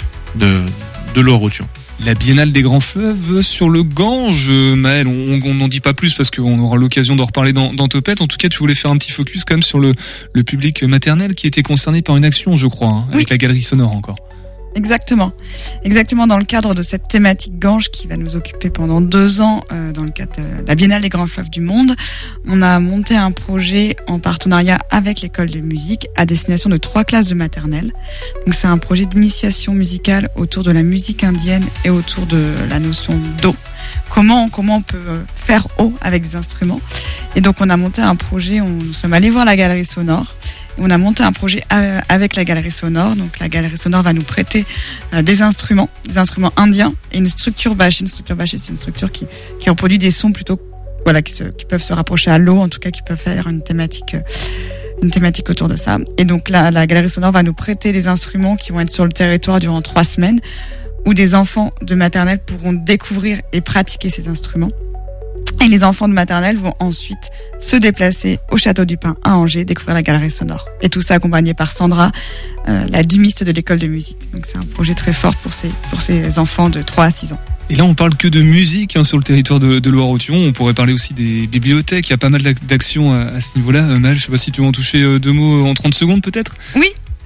de, de Loire-Othion. La Biennale des Grands Fleuves sur le Gange, Maël, on n'en dit pas plus parce qu'on aura l'occasion d'en reparler dans, dans Topette. En tout cas, tu voulais faire un petit focus quand même sur le, le public maternel qui était concerné par une action, je crois, hein, avec oui. la galerie sonore encore. Exactement, exactement dans le cadre de cette thématique Gange qui va nous occuper pendant deux ans euh, dans le cadre de la Biennale des Grands Fleuves du Monde. On a monté un projet en partenariat avec l'école de musique à destination de trois classes de maternelle. Donc c'est un projet d'initiation musicale autour de la musique indienne et autour de la notion d'eau. Comment comment on peut faire eau avec des instruments. Et donc on a monté un projet, on, nous sommes allés voir la galerie sonore. On a monté un projet avec la galerie sonore. Donc la galerie sonore va nous prêter des instruments, des instruments indiens et une structure bâchée. Une structure bâchée, c'est une structure qui, qui reproduit des sons plutôt, voilà, qui, se, qui peuvent se rapprocher à l'eau, en tout cas qui peuvent faire une thématique, une thématique autour de ça. Et donc la, la galerie sonore va nous prêter des instruments qui vont être sur le territoire durant trois semaines, où des enfants de maternelle pourront découvrir et pratiquer ces instruments. Et les enfants de maternelle vont ensuite se déplacer au Château du Pin à Angers, découvrir la galerie sonore. Et tout ça accompagné par Sandra, euh, la dumiste de l'école de musique. Donc c'est un projet très fort pour ces, pour ces enfants de trois à six ans. Et là, on parle que de musique hein, sur le territoire de, de Loire-Othion. On pourrait parler aussi des bibliothèques. Il y a pas mal d'actions à, à ce niveau-là. Mal, je sais pas si tu veux en toucher deux mots en trente secondes peut-être. Oui.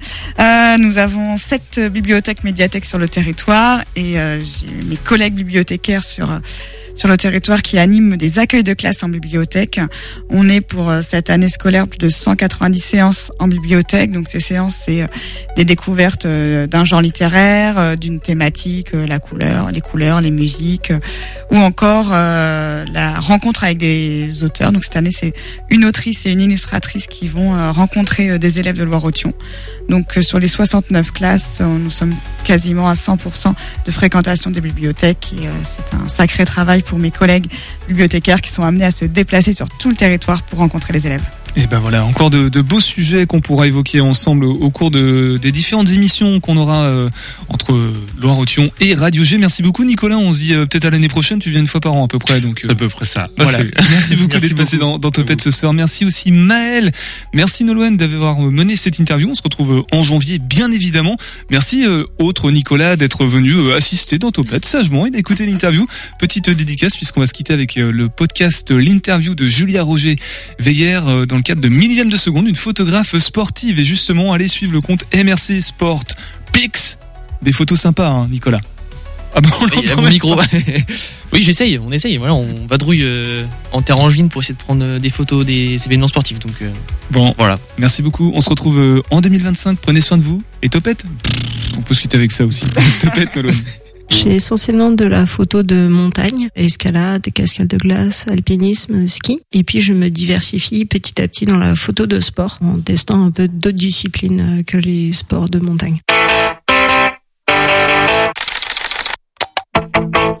Euh, nous avons sept bibliothèques, médiathèques sur le territoire et euh, j'ai mes collègues bibliothécaires sur sur le territoire qui animent des accueils de classe en bibliothèque. On est pour cette année scolaire plus de cent quatre-vingt-dix séances en bibliothèque. Donc ces séances, c'est des découvertes d'un genre littéraire, d'une thématique, la couleur, les couleurs, les musiques, ou encore euh, la rencontre avec des auteurs. Donc cette année, c'est une autrice et une illustratrice qui vont euh, rencontrer des élèves de Loire-Othion. Donc euh, sur les soixante-neuf classes, euh, nous sommes quasiment à cent pour cent de fréquentation des bibliothèques et euh, c'est un sacré travail pour mes collègues bibliothécaires qui sont amenés à se déplacer sur tout le territoire pour rencontrer les élèves. Et ben voilà, encore de, de beaux sujets qu'on pourra évoquer ensemble au cours de, des différentes émissions qu'on aura euh, entre Loire-Othion et Radio G. Merci beaucoup Nicolas, on se dit euh, peut-être à l'année prochaine, tu viens une fois par an à peu près. Donc, euh, c'est à peu près ça. Voilà. Merci beaucoup d'être passé dans, dans Topette ce soir. Merci aussi Maël, merci Nolwenn d'avoir mené cette interview. On se retrouve en janvier bien évidemment. Merci euh, autre Nicolas d'être venu euh, assister dans Topette sagement. Il a écouté l'interview. Petite dédicace puisqu'on va se quitter avec euh, le podcast l'interview de Julia Roger Veillère euh, dans le cadre de millième de seconde, une photographe sportive. Et justement, allez suivre le compte M R C Sport Pix. Des photos sympas, hein, Nicolas. Ah bon, on l'entend mon micro. Oui, j'essaye, on essaye. Voilà, on vadrouille euh, en terre angevine pour essayer de prendre des photos des événements sportifs. Donc euh, bon, voilà. Merci beaucoup. On se retrouve euh, en deux mille vingt-cinq. Prenez soin de vous. Et Topette, on peut se quitter avec ça aussi. Topette, Nolwenn. Je fais essentiellement de la photo de montagne, escalade, cascade de glace, alpinisme, ski. Et puis je me diversifie petit à petit dans la photo de sport en testant un peu d'autres disciplines que les sports de montagne.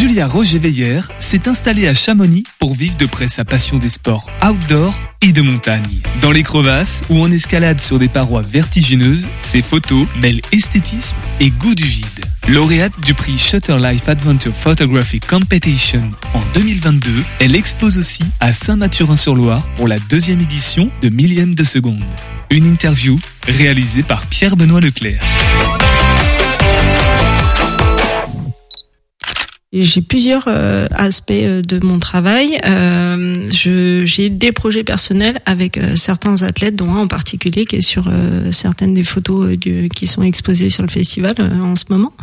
Julia Roger-Veillère s'est installée à Chamonix pour vivre de près sa passion des sports outdoor et de montagne. Dans les crevasses ou en escalade sur des parois vertigineuses, ses photos mêlent esthétisme et goût du vide. Lauréate du prix Shutter Life Adventure Photography Competition en deux mille vingt-deux, elle expose aussi à Saint-Mathurin-sur-Loire pour la deuxième édition de Millième de seconde. Une interview réalisée par Pierre-Benoît Leclerc. J'ai plusieurs euh, aspects de mon travail. Euh, je, j'ai des projets personnels avec euh, certains athlètes, dont un en particulier qui est sur euh, certaines des photos euh, du, qui sont exposées sur le festival euh, en ce moment.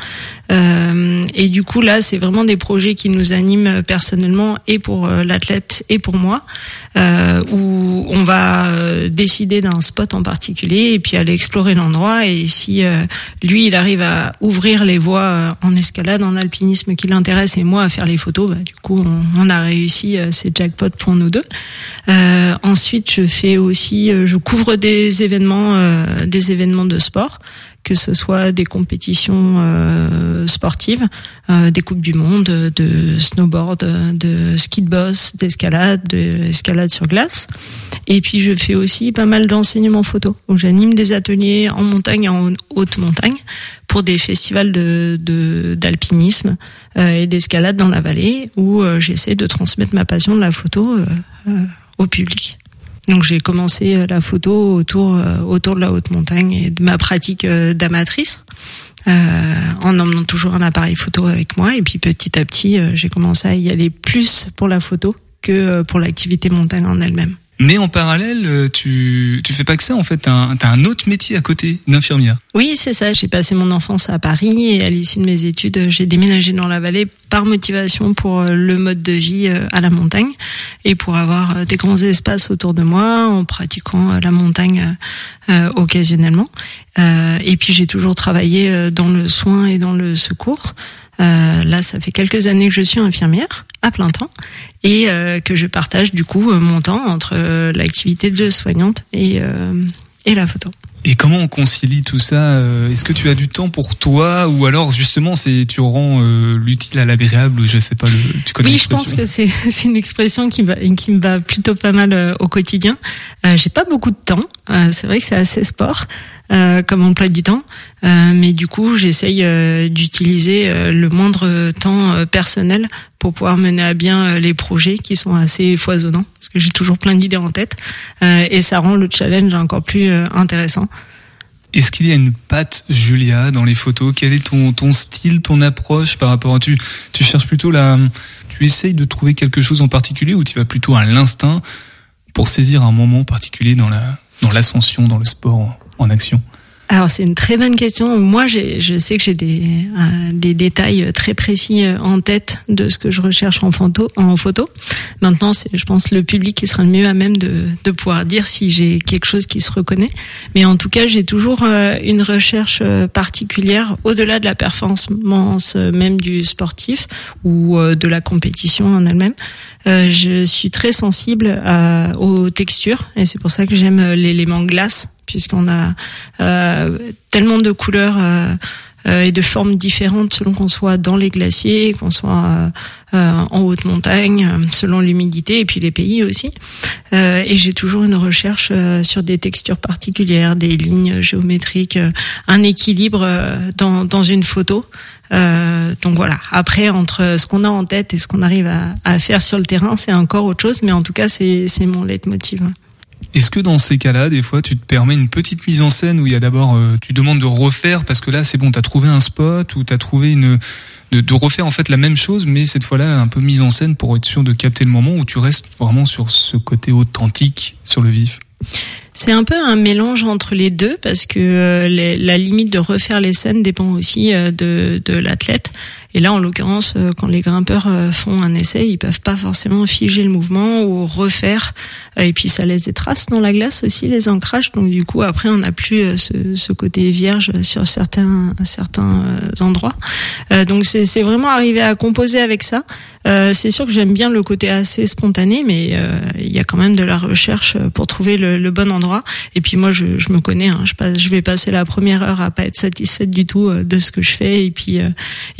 Euh, et du coup là, c'est vraiment des projets qui nous animent personnellement et pour euh, l'athlète et pour moi, euh, où on va euh, décider d'un spot en particulier et puis aller explorer l'endroit. Et si euh, lui, il arrive à ouvrir les voies euh, en escalade, en alpinisme qui l'intéresse, et moi à faire les photos, bah, du coup on, on a réussi, euh, c'est jackpot pour nous deux. Euh, ensuite je fais aussi, euh, je couvre des événements, euh, des événements de sport, que ce soit des compétitions euh, sportives, euh, des coupes du monde, de snowboard, de ski de boss, d'escalade, d'escalade sur glace. Et puis je fais aussi pas mal d'enseignements photo, où j'anime des ateliers en montagne et en haute montagne pour des festivals de, de d'alpinisme euh, et d'escalade dans la vallée, où euh, j'essaie de transmettre ma passion de la photo euh, euh, au public. Donc j'ai commencé la photo autour euh, autour de la haute montagne et de ma pratique euh, d'amatrice, euh, en emmenant toujours un appareil photo avec moi. Et puis petit à petit, euh, j'ai commencé à y aller plus pour la photo que euh, pour l'activité montagne en elle-même. Mais en parallèle, tu tu fais pas que ça en fait, t'as un, t'as un autre métier à côté d'infirmière. Oui, c'est ça. J'ai passé mon enfance à Paris et à l'issue de mes études, j'ai déménagé dans la vallée par motivation pour le mode de vie à la montagne et pour avoir des grands espaces autour de moi en pratiquant la montagne euh, occasionnellement. Euh, et puis j'ai toujours travaillé dans le soin et dans le secours. Euh, là, ça fait quelques années que je suis infirmière à plein temps et euh, que je partage du coup mon temps entre euh, l'activité de soignante et euh, et la photo. Et comment on concilie tout ça? Est-ce que tu as du temps pour toi ou alors justement c'est tu rends euh, l'utile à l'agréable? Je sais pas. Le, tu connais oui, je pense que c'est c'est une expression qui va qui me va plutôt pas mal euh, au quotidien. Euh, j'ai pas beaucoup de temps. Euh, c'est vrai que c'est assez sport euh, comme emploi du temps, euh, mais du coup j'essaye euh, d'utiliser euh, le moindre temps euh, personnel pour pouvoir mener à bien euh, les projets qui sont assez foisonnants parce que j'ai toujours plein d'idées en tête euh, et ça rend le challenge encore plus euh, intéressant. Est-ce qu'il y a une patte Julia dans les photos? Quel est ton ton style, ton approche par rapport à tu tu cherches plutôt la tu essayes de trouver quelque chose en particulier ou tu vas plutôt à l'instinct pour saisir un moment particulier dans la dans l'ascension, dans le sport en action? Alors c'est une très bonne question. Moi, j'ai, je sais que j'ai des euh, des détails très précis en tête de ce que je recherche en photo. En photo. Maintenant, c'est, je pense, le public qui sera le mieux à même de de pouvoir dire si j'ai quelque chose qui se reconnaît. Mais en tout cas, j'ai toujours euh, une recherche particulière au-delà de la performance même du sportif ou euh, de la compétition en elle-même. Euh, je suis très sensible à, aux textures et c'est pour ça que j'aime l'élément glace, puisqu'on a euh, tellement de couleurs euh, euh, et de formes différentes selon qu'on soit dans les glaciers, qu'on soit euh, euh, en haute montagne, selon l'humidité et puis les pays aussi. Euh, et j'ai toujours une recherche euh, sur des textures particulières, des lignes géométriques, euh, un équilibre euh, dans, dans une photo. Euh, donc voilà. Après, entre ce qu'on a en tête et ce qu'on arrive à, à faire sur le terrain, c'est encore autre chose. Mais en tout cas, c'est, c'est mon leitmotiv. Est-ce que dans ces cas-là, des fois, tu te permets une petite mise en scène où il y a d'abord, euh, tu demandes de refaire parce que là, c'est bon, t'as trouvé un spot ou t'as trouvé une, de, de refaire en fait la même chose, mais cette fois-là, un peu mise en scène pour être sûr de capter le moment où tu restes vraiment sur ce côté authentique, sur le vif? C'est un peu un mélange entre les deux parce que euh, les, la limite de refaire les scènes dépend aussi euh, de, de l'athlète. Et là, en l'occurrence, euh, quand les grimpeurs euh, font un essai, ils peuvent pas forcément figer le mouvement ou refaire. Euh, et puis, ça laisse des traces dans la glace aussi, les ancrages. Donc, du coup, après, on n'a plus euh, ce, ce côté vierge sur certains certains euh, endroits. Euh, donc, c'est, c'est vraiment arriver à composer avec ça. Euh, c'est sûr que j'aime bien le côté assez spontané, mais euh, il y a quand même de la recherche pour trouver le, le bon endroit. Et puis moi, je, je me connais. Hein, je, passe, je vais passer la première heure à pas être satisfaite du tout de ce que je fais. Et puis, euh, et puis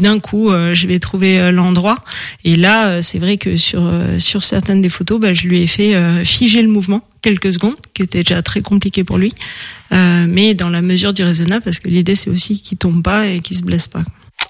d'un coup, euh, je vais trouver euh, l'endroit. Et là, euh, c'est vrai que sur euh, sur certaines des photos, bah, je lui ai fait euh, figer le mouvement quelques secondes, qui était déjà très compliqué pour lui, euh, mais dans la mesure du raisonnable, parce que l'idée c'est aussi qu'il tombe pas et qu'il se blesse pas.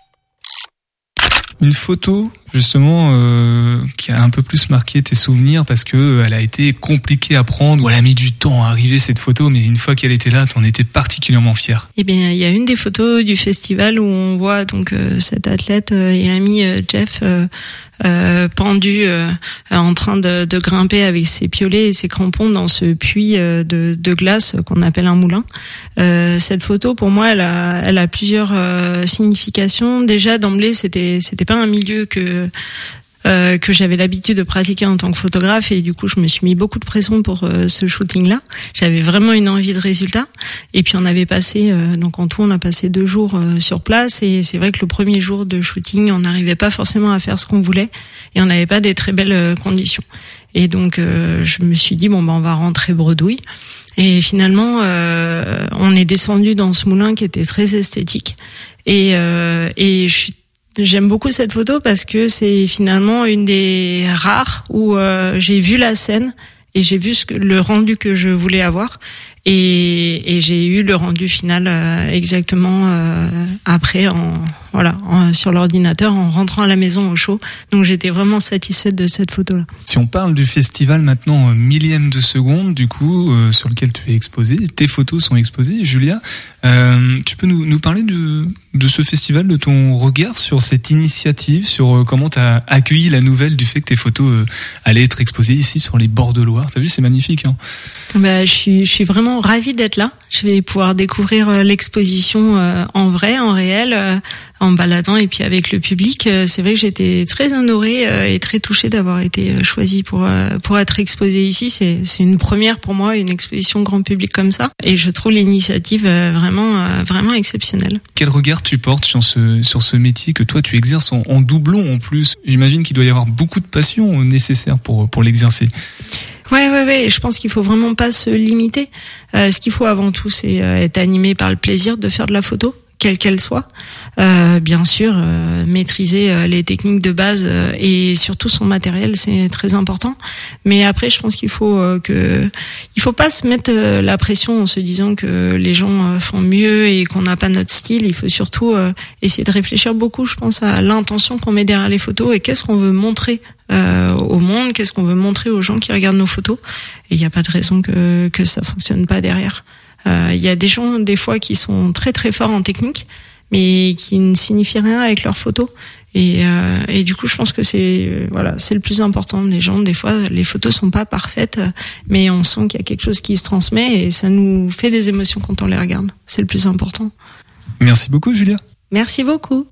Une photo justement euh, qui a un peu plus marqué tes souvenirs parce que euh, elle a été compliquée à prendre ou elle a mis du temps à arriver cette photo, mais une fois qu'elle était là, t'en étais particulièrement fier. Eh bien, il y a une des photos du festival où on voit donc euh, cet athlète euh, et ami euh, Jeff euh, euh, pendu euh, en train de, de grimper avec ses piolets et ses crampons dans ce puits euh, de, de glace qu'on appelle un moulin. Euh, cette photo, pour moi, elle a, elle a plusieurs euh, significations. Déjà, d'emblée, c'était, c'était pas un milieu que Euh, que j'avais l'habitude de pratiquer en tant que photographe, et du coup je me suis mis beaucoup de pression pour euh, ce shooting là. J'avais vraiment une envie de résultat, et puis on avait passé euh, donc en tout on a passé deux jours euh, sur place, et c'est vrai que le premier jour de shooting on n'arrivait pas forcément à faire ce qu'on voulait et on n'avait pas des très belles euh, conditions, et donc euh, je me suis dit bon ben on va rentrer bredouille. Et finalement, euh, on est descendu dans ce moulin qui était très esthétique, et euh, et je suis J'aime beaucoup cette photo parce que c'est finalement une des rares où euh, j'ai vu la scène et j'ai vu ce que, le rendu que je voulais avoir, et, et j'ai eu le rendu final euh, exactement euh, après en voilà en, sur l'ordinateur en rentrant à la maison au chaud. Donc j'étais vraiment satisfaite de cette photo là. Si on parle du festival maintenant, millième de seconde du coup euh, sur lequel tu es exposé, tes photos sont exposées, Julia, euh, tu peux nous, nous parler de de ce festival, de ton regard sur cette initiative, sur euh, comment tu as accueilli la nouvelle du fait que tes photos euh, allaient être exposées ici sur les bords de Loire. T'as vu, c'est magnifique, hein. Bah, je suis, je suis vraiment ravie d'être là. Je vais pouvoir découvrir euh, l'exposition euh, en vrai, en réel, euh, en baladant et puis avec le public. Euh, c'est vrai que j'étais très honorée euh, et très touchée d'avoir été euh, choisie pour euh, pour être exposée ici. C'est c'est une première pour moi, une exposition grand public comme ça, et je trouve l'initiative euh, vraiment euh, vraiment exceptionnelle. Quel regard tu portes sur ce sur ce métier que toi tu exerces en, en doublon en plus? J'imagine qu'il doit y avoir beaucoup de passion nécessaire pour pour l'exercer. Ouais, ouais, ouais. Je pense qu'il faut vraiment pas se limiter. Euh, ce qu'il faut avant tout, c'est euh, être animé par le plaisir de faire de la photo, quelle qu'elle soit. Euh, bien sûr, euh, maîtriser euh, les techniques de base euh, et surtout son matériel, c'est très important. Mais après, je pense qu'il faut euh, que, il faut pas se mettre euh, la pression en se disant que les gens euh, font mieux et qu'on n'a pas notre style. Il faut surtout euh, essayer de réfléchir beaucoup, je pense, à l'intention qu'on met derrière les photos et qu'est-ce qu'on veut montrer euh, au monde, qu'est-ce qu'on veut montrer aux gens qui regardent nos photos. Et il n'y a pas de raison que que ça fonctionne pas derrière. Il euh, y a des gens des fois qui sont très très forts en technique, mais qui ne signifient rien avec leurs photos. Et, euh, et du coup, je pense que c'est euh, voilà, c'est le plus important. Les gens, des fois, les photos sont pas parfaites, mais on sent qu'il y a quelque chose qui se transmet et ça nous fait des émotions quand on les regarde. C'est le plus important. Merci beaucoup, Julia. Merci beaucoup.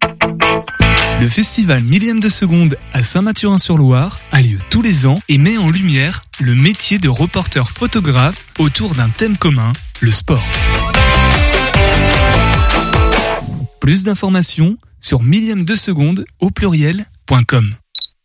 Le festival Millième de Seconde à Saint-Mathurin-sur-Loire a lieu tous les ans et met en lumière le métier de reporter photographe autour d'un thème commun, le sport. Plus d'informations sur millième de seconde au pluriel point com.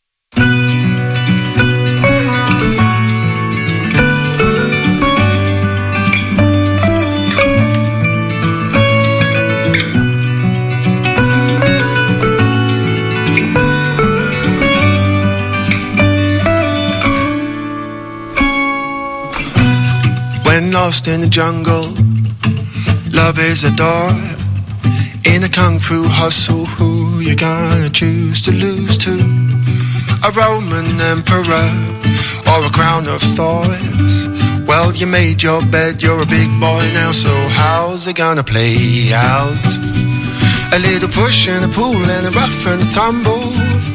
When lost in the jungle, love is a door. In a kung fu hustle, who you gonna choose to lose to? A Roman emperor or a crown of thorns? Well, you made your bed, you're a big boy now, so how's it gonna play out? A little push and a pull and a rough and a tumble.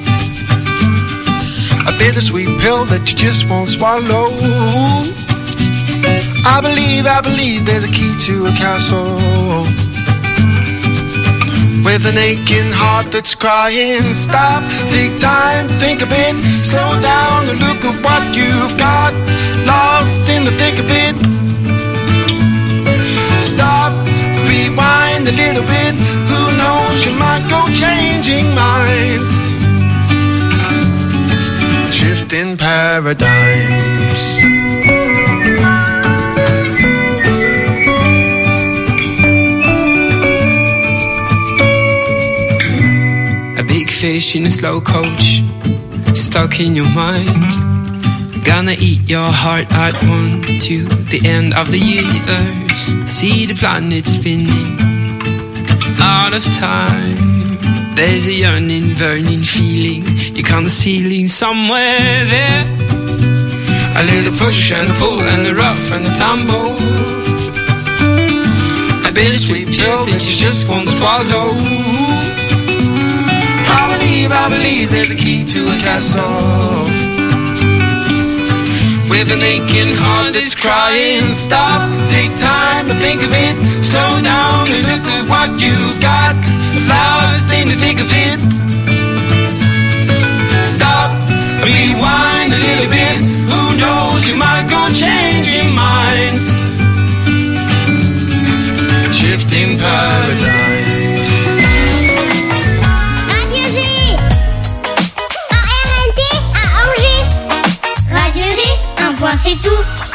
A bittersweet pill that you just won't swallow. I believe, I believe there's a key to a castle. With an aching heart that's crying, stop, take time, think a bit, slow down and look at what you've got, lost in the thick of it. Stop, rewind a little bit, who knows, you might go changing minds, shifting paradigms. fish in a slow coach, stuck in your mind. Gonna eat your heart out one to the end of the universe. See the planet spinning out of time. There's a yearning, burning feeling. You're kind of ceiling somewhere there. A little push and a pull and a rough and a tumble. A bittersweet pill that you just won't swallow. I believe, I believe there's a key to a castle. With an aching heart that's crying. Stop, take time to think of it. Slow down and look at what you've got. Last thing to think of it. Stop, rewind a little bit. Who knows, you might go changing minds. Shifting paradigms. Radio G, en R N T à Angers. Radio G, un point c'est tout.